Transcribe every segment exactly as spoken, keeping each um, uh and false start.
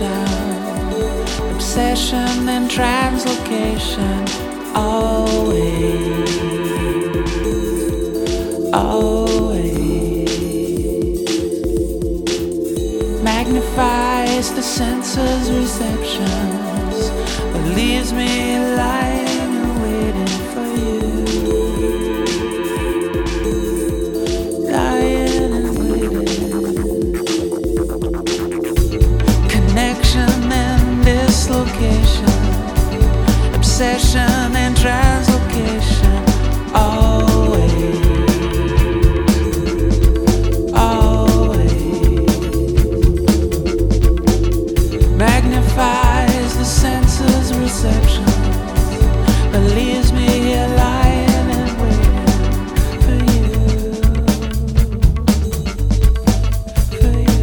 reception, obsession and translocation, always, always magnifies the senses' receptions, but leaves me lying and waiting for you. Dislocation, obsession and translocation, always, always magnifies the senses' reception, but leaves me here lying and waiting for you, for you.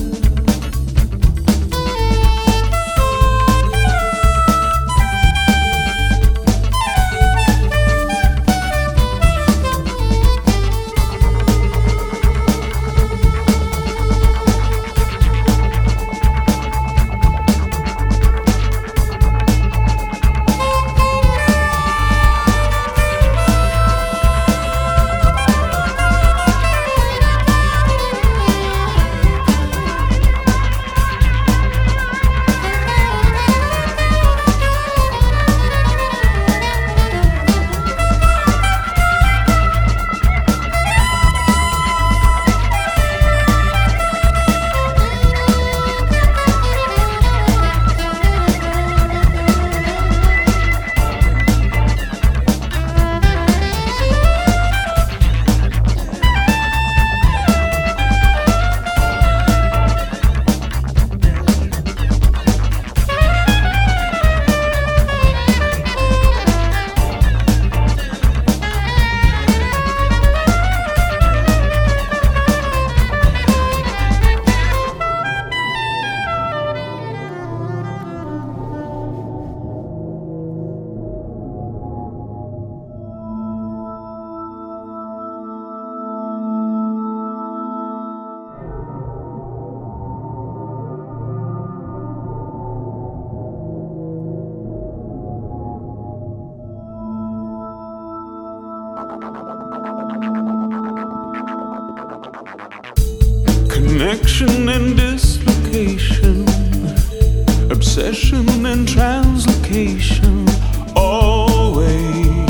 Connection and dislocation, obsession and translocation, always,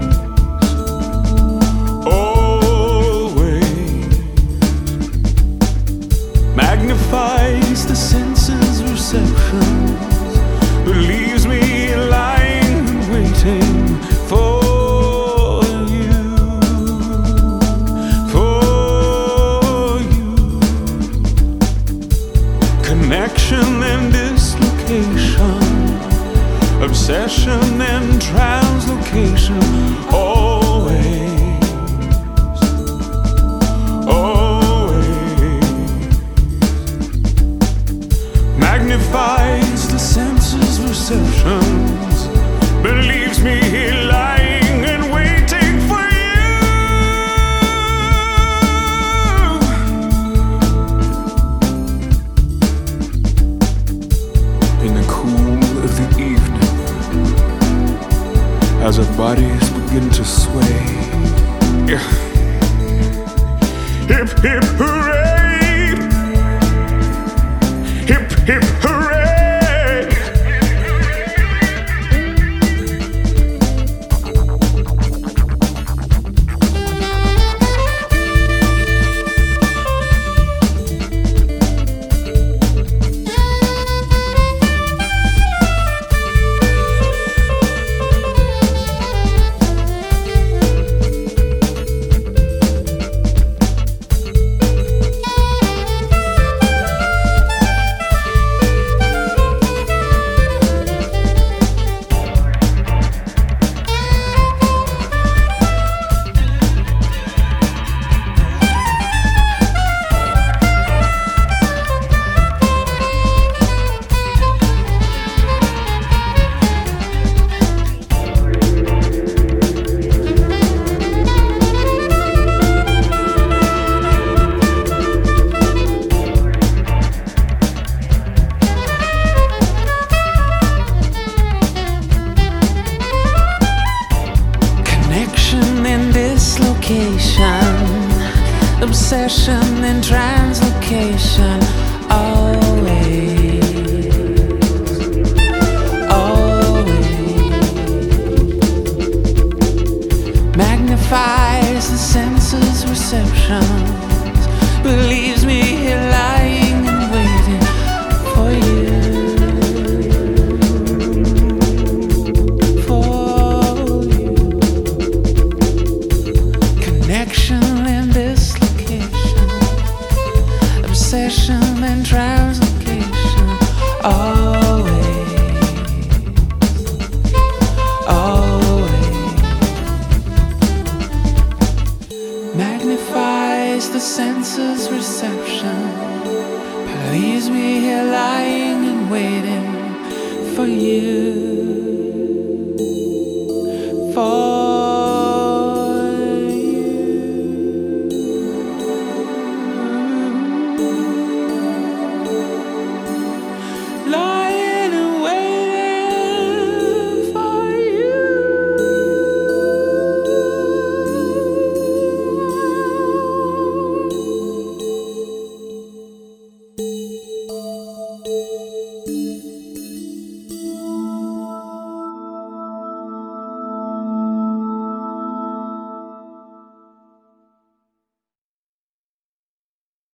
always magnifies the senses' receptions, but leaves me lying and waiting for connection and dislocation, obsession and translocation, always, always magnifies the senses' receptions, but leaves me here lying and waiting for you. As our bodies begin to sway, yeah. Hip hip hooray, hip hip hooray. location, obsession and translocation, always, always magnifies the senses' receptions, believes me here lying and waiting for you. Obsession and translocation, always, always magnifies the senses' reception, believes me here lying and waiting for you.